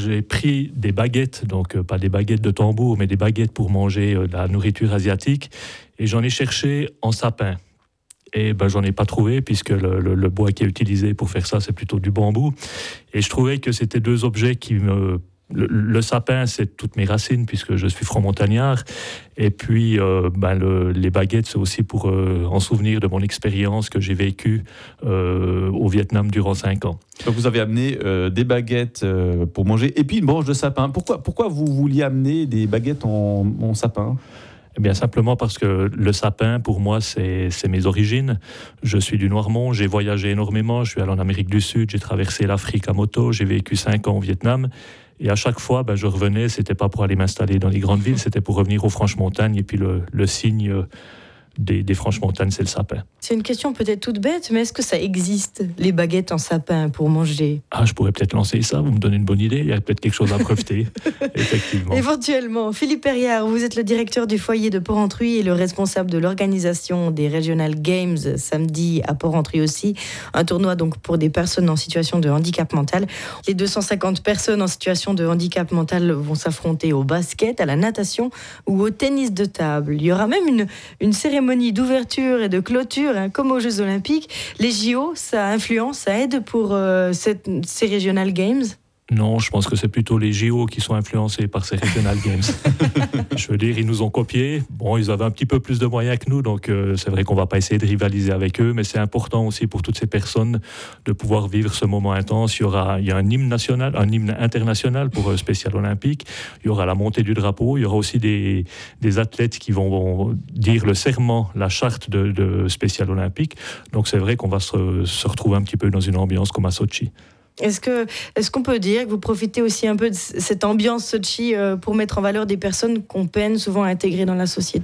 J'ai pris des baguettes, donc pas des baguettes de tambour, mais des baguettes pour manger de la nourriture asiatique. Et j'en ai cherché en sapin. Et j'en ai pas trouvé, puisque le bois qui est utilisé pour faire ça, c'est plutôt du bambou. Et je trouvais que c'était deux objets qui me... Le sapin, c'est toutes mes racines, puisque je suis franc-montagnard. Et puis, les baguettes, c'est aussi pour en souvenir de mon expérience que j'ai vécue au Vietnam durant 5 ans. Donc vous avez amené des baguettes pour manger, et puis une branche de sapin. Pourquoi vous vouliez amener des baguettes en sapin ? Eh bien, simplement parce que le sapin, pour moi, c'est mes origines. Je suis du Noirmont, j'ai voyagé énormément, je suis allé en Amérique du Sud, j'ai traversé l'Afrique à moto, j'ai vécu 5 ans au Vietnam. Et à chaque fois, je revenais, c'était pas pour aller m'installer dans les grandes villes, c'était pour revenir aux Franches-Montagnes. Et puis le signe des Franches-Montagnes, c'est le sapin. C'est une question peut-être toute bête, mais est-ce que ça existe, les baguettes en sapin pour manger ? Ah, je pourrais peut-être lancer ça, vous me donnez une bonne idée, il y a peut-être quelque chose à breveter, effectivement. Éventuellement. Philippe Perriard, vous êtes le directeur du foyer de Porrentruy et le responsable de l'organisation des Regional Games samedi à Porrentruy aussi. Un tournoi donc pour des personnes en situation de handicap mental. Les 250 personnes en situation de handicap mental vont s'affronter au basket, à la natation ou au tennis de table. Il y aura même une cérémonie d'ouverture et de clôture, comme aux Jeux Olympiques. Les JO, ça influence, ça aide pour ces Regional Games ? Non, je pense que c'est plutôt les JO qui sont influencés par ces Regional Games. Je veux dire, ils nous ont copiés. Bon, ils avaient un petit peu plus de moyens que nous, donc c'est vrai qu'on ne va pas essayer de rivaliser avec eux, mais c'est important aussi pour toutes ces personnes de pouvoir vivre ce moment intense. Il y a un hymne national, un hymne international pour Spécial Olympique. Il y aura la montée du drapeau. Il y aura aussi des athlètes qui vont dire le serment, la charte de Spécial Olympique. Donc c'est vrai qu'on va se retrouver un petit peu dans une ambiance comme à Sochi. Est-ce qu'on peut dire que vous profitez aussi un peu de cette ambiance Sochi pour mettre en valeur des personnes qu'on peine souvent à intégrer dans la société ?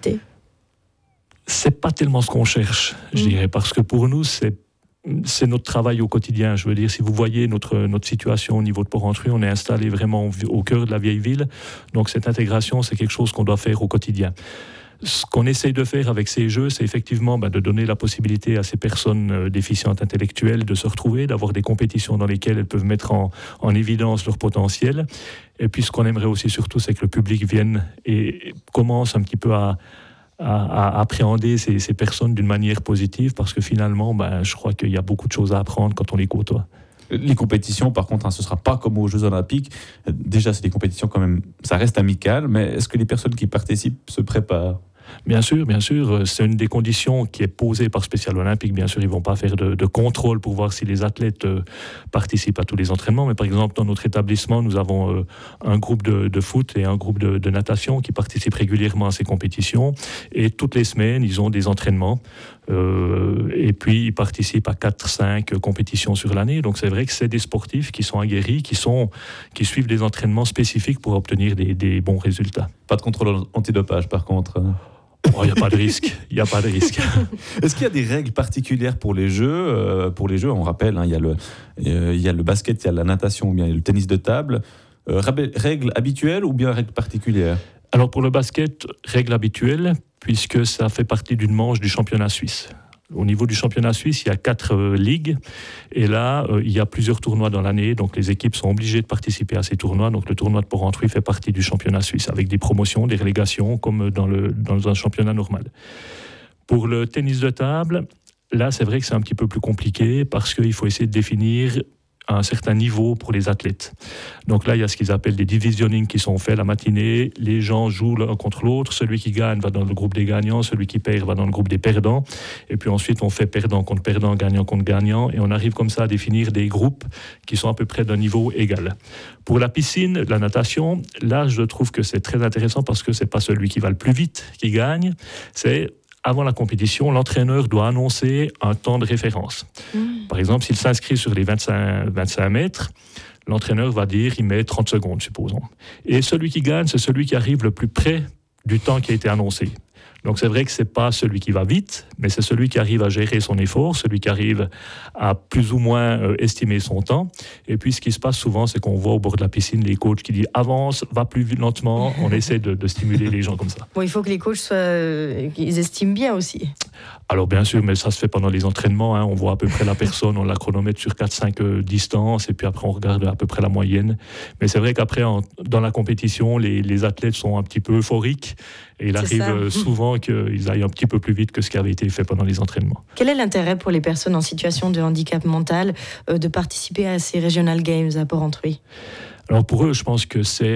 C'est pas tellement ce qu'on cherche, je dirais, parce que pour nous, c'est notre travail au quotidien. Je veux dire, si vous voyez notre situation au niveau de Porrentruy, on est installé vraiment au cœur de la vieille ville. Donc cette intégration, c'est quelque chose qu'on doit faire au quotidien. Ce qu'on essaye de faire avec ces jeux, c'est effectivement de donner la possibilité à ces personnes déficientes intellectuelles de se retrouver, d'avoir des compétitions dans lesquelles elles peuvent mettre en évidence leur potentiel. Et puis ce qu'on aimerait aussi surtout, c'est que le public vienne et commence un petit peu à appréhender ces personnes d'une manière positive, parce que finalement, je crois qu'il y a beaucoup de choses à apprendre quand on les côtoie. Les compétitions, par contre, ce ne sera pas comme aux Jeux Olympiques. Déjà, c'est des compétitions quand même, ça reste amical, mais est-ce que les personnes qui participent se préparent ? Bien sûr, c'est une des conditions qui est posée par Spécial Olympique. Bien sûr, ils ne vont pas faire de contrôle pour voir si les athlètes participent à tous les entraînements. Mais par exemple, dans notre établissement, nous avons un groupe de foot et un groupe de natation qui participent régulièrement à ces compétitions. Et toutes les semaines, ils ont des entraînements. Et puis, ils participent à 4-5 compétitions sur l'année. Donc, c'est vrai que c'est des sportifs qui sont aguerris, qui suivent des entraînements spécifiques pour obtenir des bons résultats. Pas de contrôle antidopage, par contre. Il n'y a pas de risque. Est-ce qu'il y a des règles particulières pour les Jeux ? Pour les Jeux, on rappelle, il y a le basket, il y a la natation, ou bien il y a le tennis de table. Règles habituelles ou bien règles particulières ? Alors pour le basket, règle habituelle, puisque ça fait partie d'une manche du championnat suisse. Au niveau du championnat suisse, il y a 4 ligues. Et là, il y a plusieurs tournois dans l'année. Donc, les équipes sont obligées de participer à ces tournois. Donc, le tournoi de Porrentruy fait partie du championnat suisse, avec des promotions, des relégations, comme dans un championnat normal. Pour le tennis de table, là, c'est vrai que c'est un petit peu plus compliqué, parce qu'il faut essayer de définir un certain niveau pour les athlètes. Donc là, il y a ce qu'ils appellent des divisionnings qui sont faits la matinée. Les gens jouent l'un contre l'autre. Celui qui gagne va dans le groupe des gagnants. Celui qui perd va dans le groupe des perdants. Et puis ensuite, on fait perdant contre perdant, gagnant contre gagnant. Et on arrive comme ça à définir des groupes qui sont à peu près d'un niveau égal. Pour la piscine, la natation, là, je trouve que c'est très intéressant, parce que c'est pas celui qui va le plus vite qui gagne. C'est avant la compétition, l'entraîneur doit annoncer un temps de référence. Par exemple, s'il s'inscrit sur les 25 mètres, l'entraîneur va dire il met 30 secondes, supposons. Et celui qui gagne, c'est celui qui arrive le plus près du temps qui a été annoncé. Donc c'est vrai que ce n'est pas celui qui va vite, mais c'est celui qui arrive à gérer son effort, celui qui arrive à plus ou moins estimer son temps. Et puis ce qui se passe souvent, c'est qu'on voit au bord de la piscine les coachs qui disent « avance, va plus lentement ». On essaie de stimuler les gens comme ça. Bon, il faut que les coachs ils estiment bien aussi. Alors bien sûr, mais ça se fait pendant les entraînements. On voit à peu près la personne, on la chronomètre sur 4-5 distances et puis après on regarde à peu près la moyenne. Mais c'est vrai qu'après, dans la compétition, les athlètes sont un petit peu euphoriques et il arrive souvent qu'ils aillent un petit peu plus vite que ce qui avait été fait pendant les entraînements. Quel est l'intérêt pour les personnes en situation de handicap mental de participer à ces Regional Games à Porrentruy ? Alors pour eux, je pense que c'est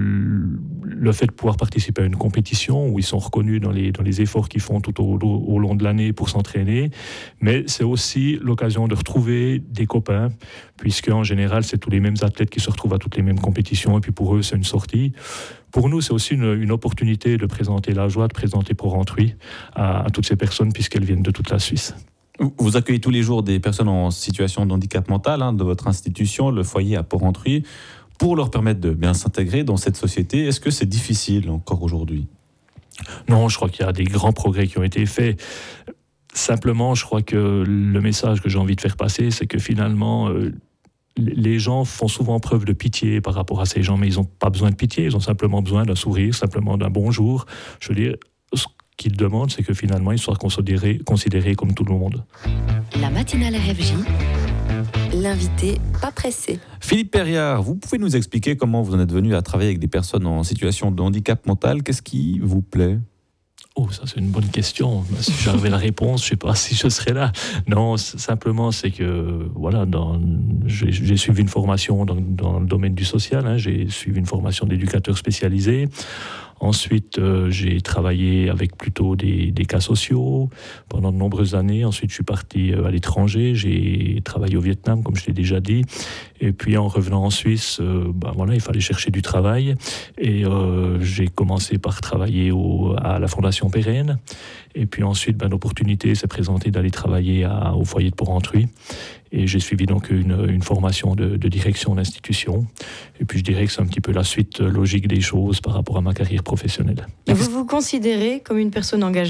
le fait de pouvoir participer à une compétition où ils sont reconnus dans les efforts qu'ils font tout au long de l'année pour s'entraîner, mais c'est aussi l'occasion de retrouver des copains, puisque en général, c'est tous les mêmes athlètes qui se retrouvent à toutes les mêmes compétitions, et puis pour eux, c'est une sortie. Pour nous, c'est aussi une opportunité de présenter la joie, de présenter Porrentruy à toutes ces personnes, puisqu'elles viennent de toute la Suisse. Vous accueillez tous les jours des personnes en situation de handicap mental de votre institution, le foyer à Porrentruy, pour leur permettre de bien s'intégrer dans cette société. Est-ce que c'est difficile encore aujourd'hui ? Non, je crois qu'il y a des grands progrès qui ont été faits. Simplement, je crois que le message que j'ai envie de faire passer, c'est que finalement, les gens font souvent preuve de pitié par rapport à ces gens, mais ils n'ont pas besoin de pitié, ils ont simplement besoin d'un sourire, simplement d'un bonjour. Je veux dire, ce qu'ils demandent, c'est que finalement, ils soient considérés comme tout le monde. La matinale RFJ, l'invité pas pressé. Philippe Perriard, vous pouvez nous expliquer comment vous en êtes venu à travailler avec des personnes en situation de handicap mental ? Qu'est-ce qui vous plaît ? Oh, ça c'est une bonne question. Si j'avais la réponse, je ne sais pas si je serais là. Non, simplement c'est que voilà, j'ai suivi une formation dans le domaine du social. J'ai suivi une formation d'éducateur spécialisé. Ensuite, j'ai travaillé avec plutôt des cas sociaux pendant de nombreuses années. Ensuite, je suis parti à l'étranger. J'ai travaillé au Vietnam, comme je l'ai déjà dit. Et puis, en revenant en Suisse, il fallait chercher du travail. Et j'ai commencé par travailler à la Fondation Pérenne. Et puis ensuite, l'opportunité s'est présentée d'aller travailler au foyer de Porrentruy. Et j'ai suivi donc une formation de direction d'institution. Et puis je dirais que c'est un petit peu la suite logique des choses par rapport à ma carrière professionnelle. Et vous vous considérez comme une personne engagée ?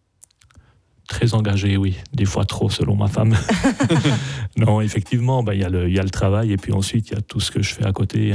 Très engagée, oui. Des fois trop, selon ma femme. Non, effectivement, il y a le travail. Et puis ensuite, il y a tout ce que je fais à côté.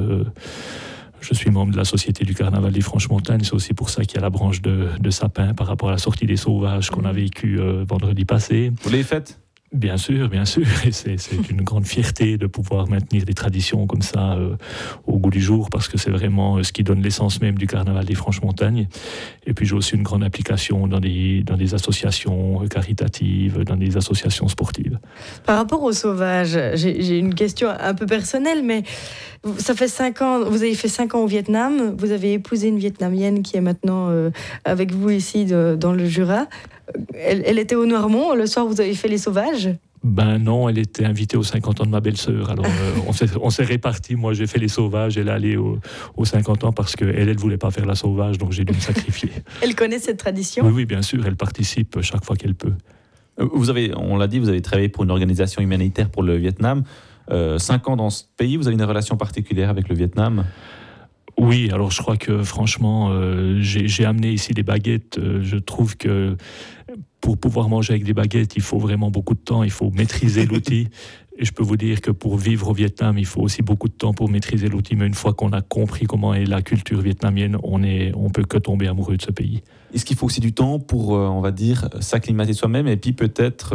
Je suis membre de la Société du Carnaval des Franches-Montagnes. C'est aussi pour ça qu'il y a la branche de sapin par rapport à la sortie des sauvages qu'on a vécue vendredi passé. Vous l'avez faite ? Bien sûr. Et c'est une grande fierté de pouvoir maintenir des traditions comme ça au goût du jour, parce que c'est vraiment ce qui donne l'essence même du Carnaval des Franches-Montagnes. Et puis j'ai aussi une grande implication dans des associations caritatives, dans des associations sportives. Par rapport aux sauvages, j'ai une question un peu personnelle, mais ça fait 5 ans, vous avez fait 5 ans au Vietnam, vous avez épousé une Vietnamienne qui est maintenant avec vous ici dans le Jura. Elle était au Noirmont, le soir vous avez fait les sauvages ? Non, elle était invitée aux 50 ans de ma belle-sœur. Alors on s'est répartis. Moi j'ai fait les sauvages, elle est allée aux 50 ans parce qu'elle ne voulait pas faire la sauvage, donc j'ai dû me sacrifier. Elle connaît cette tradition ? Oui, bien sûr, elle participe chaque fois qu'elle peut. On l'a dit, vous avez travaillé pour une organisation humanitaire pour le Vietnam. 5 ans dans ce pays, vous avez une relation particulière avec le Vietnam ? Oui, alors je crois que franchement, j'ai amené ici des baguettes. Je trouve que pour pouvoir manger avec des baguettes, il faut vraiment beaucoup de temps, il faut maîtriser l'outil. Et je peux vous dire que pour vivre au Vietnam, il faut aussi beaucoup de temps pour maîtriser l'outil. Mais une fois qu'on a compris comment est la culture vietnamienne, on peut que tomber amoureux de ce pays. Est-ce qu'il faut aussi du temps pour, on va dire, s'acclimater soi-même et puis peut-être,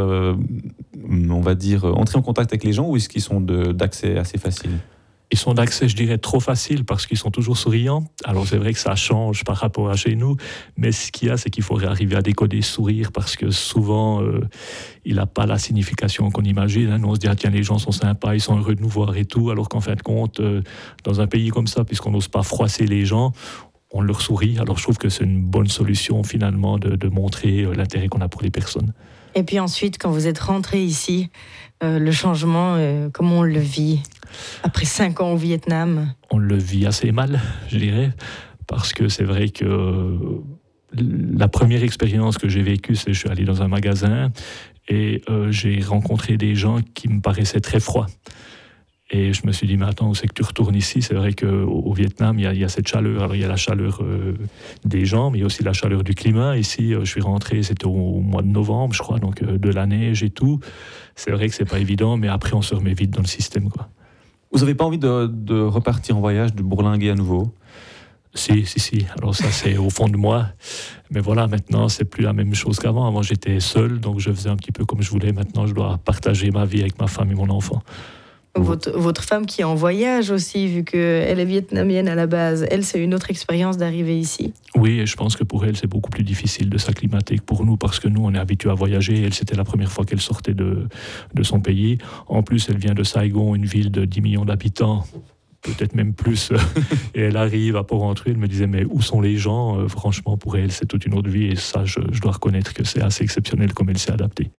on va dire, entrer en contact avec les gens, ou est-ce qu'ils sont d'accès assez facile ? Ils sont d'accès, je dirais, trop facile parce qu'ils sont toujours souriants. Alors c'est vrai que ça change par rapport à chez nous, mais ce qu'il y a, c'est qu'il faudrait arriver à décoder ce sourire parce que souvent, il n'a pas la signification qu'on imagine. Nous, on se dit, tiens, les gens sont sympas, ils sont heureux de nous voir et tout, alors qu'en fin de compte, dans un pays comme ça, puisqu'on n'ose pas froisser les gens, on leur sourit. Alors je trouve que c'est une bonne solution finalement de montrer l'intérêt qu'on a pour les personnes. Et puis ensuite, quand vous êtes rentré ici, le changement, comment on le vit ? Après 5 ans au Vietnam ? On le vit assez mal, je dirais, parce que c'est vrai que la première expérience que j'ai vécue, c'est que je suis allé dans un magasin et j'ai rencontré des gens qui me paraissaient très froids. Et je me suis dit, mais attends, où c'est que tu retournes ici ? C'est vrai qu'au Vietnam, il y a cette chaleur. Alors, il y a la chaleur des gens, mais il y a aussi la chaleur du climat. Ici, je suis rentré, c'était au mois de novembre, je crois, donc de la neige et tout. C'est vrai que c'est pas évident, mais après, on se remet vite dans le système, quoi. Vous n'avez pas envie de repartir en voyage, de bourlinguer à nouveau ? Si. Alors ça, c'est au fond de moi. Mais voilà, maintenant, c'est plus la même chose qu'avant. Avant, j'étais seul, donc je faisais un petit peu comme je voulais. Maintenant, je dois partager ma vie avec ma femme et mon enfant. Votre femme qui est en voyage aussi, vu qu'elle est vietnamienne à la base, elle, c'est une autre expérience d'arriver ici. Oui, et je pense que pour elle, c'est beaucoup plus difficile de s'acclimater que pour nous, parce que nous, on est habitués à voyager. Elle, c'était la première fois qu'elle sortait de son pays. En plus, elle vient de Saigon, une ville de 10 millions d'habitants, peut-être même plus. Et elle arrive à Porrentruy, elle me disait, mais où sont les gens ? Franchement, pour elle, c'est toute une autre vie. Et ça, je dois reconnaître que c'est assez exceptionnel comme elle s'est adaptée.